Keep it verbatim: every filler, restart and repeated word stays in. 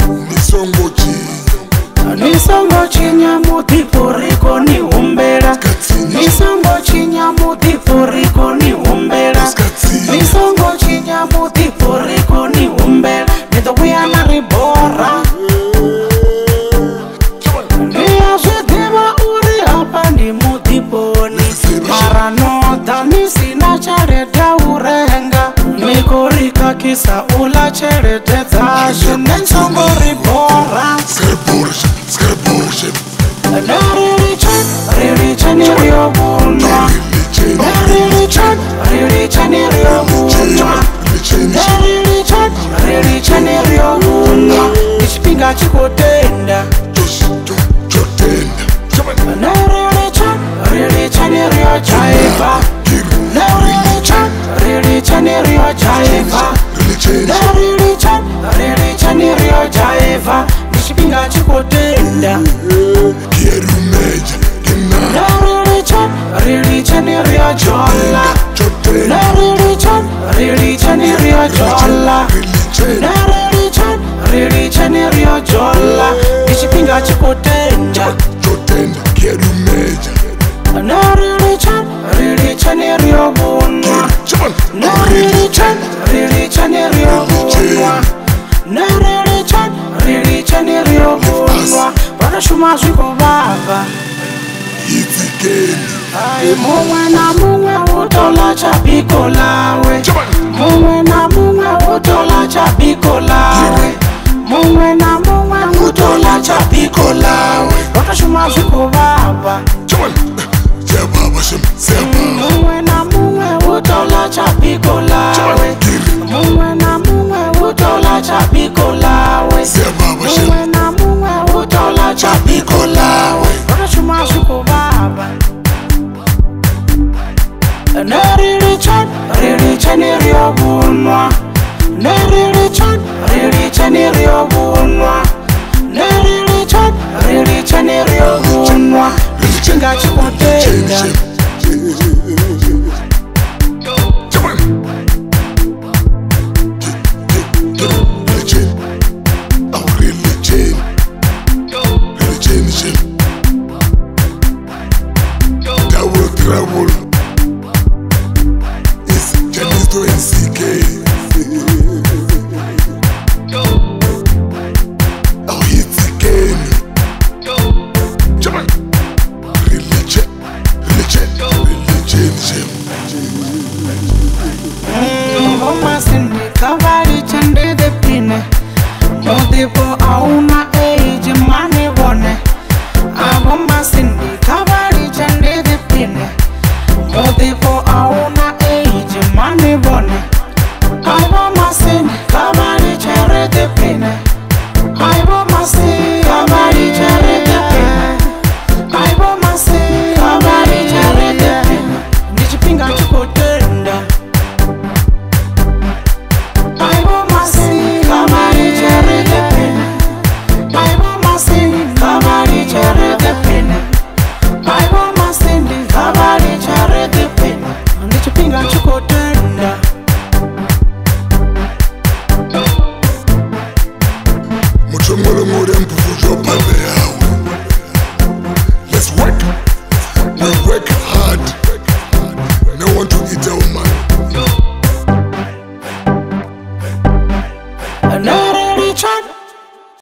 Nisongo chinya muti poriko ni umbera. Nisongo chinya muti poriko ni umbera. Nisongo chinya muti poriko ni umbera. Nito wiyana ribora. Niya shedeba uri hapa ni muti poni. Maranota nisina chareta urenga. Nikorika kisa ula cherete zashe. Nisongo ribora. Religion is your wound. Religion, religion is your wound. Religion, religion is your wound. Nishipinga chikotenda. No religion, religion is your jaiva. No religion, religion is your jaiva. No religion, religion is your jaiva. Nishipinga chikotenda. No religion, religion is your jolla. No religion, religion is your jolla. No religion, religion is your jolla. Nishipinga chikotenda. No religion, religion is your bunwa. No religion, religion is your bunwa. No religion, religion is your bunwa. Bana shuma ziko baba. Ay, muwe na muwe utola chapiko lawe. Muwe na muwe utola chapiko lawe. Muwe na muwe utola chapiko lawe. Bana shuma ziko baba. Muwe na muwe utola chapiko lawe. Muwe na muwe utola chapiko lawe. Muwe na muwe utola chapiko lawe. Bana shuma ziko baba. No religion, religion is your bunwa. No religion, religion is your bunwa. No religion, religion is your bunwa. Nishipinga chikotenda. Modipo auna age mani bone. Aboma sindi kabari chande de pine. Modipo auna age mani bone. Aboma sindi kabari chere de pine. Aboma sindi kabari chere de pine. Aboma sindi kabari chere de pine. Nishipinga chikotenda. Aboma sindi kabari chere de pine. Aboma sindi kabari chere de pine. Aboma sindi kabari chere de pine. Nishipinga chikotenda. Mucho molo mole mpufu jo pape.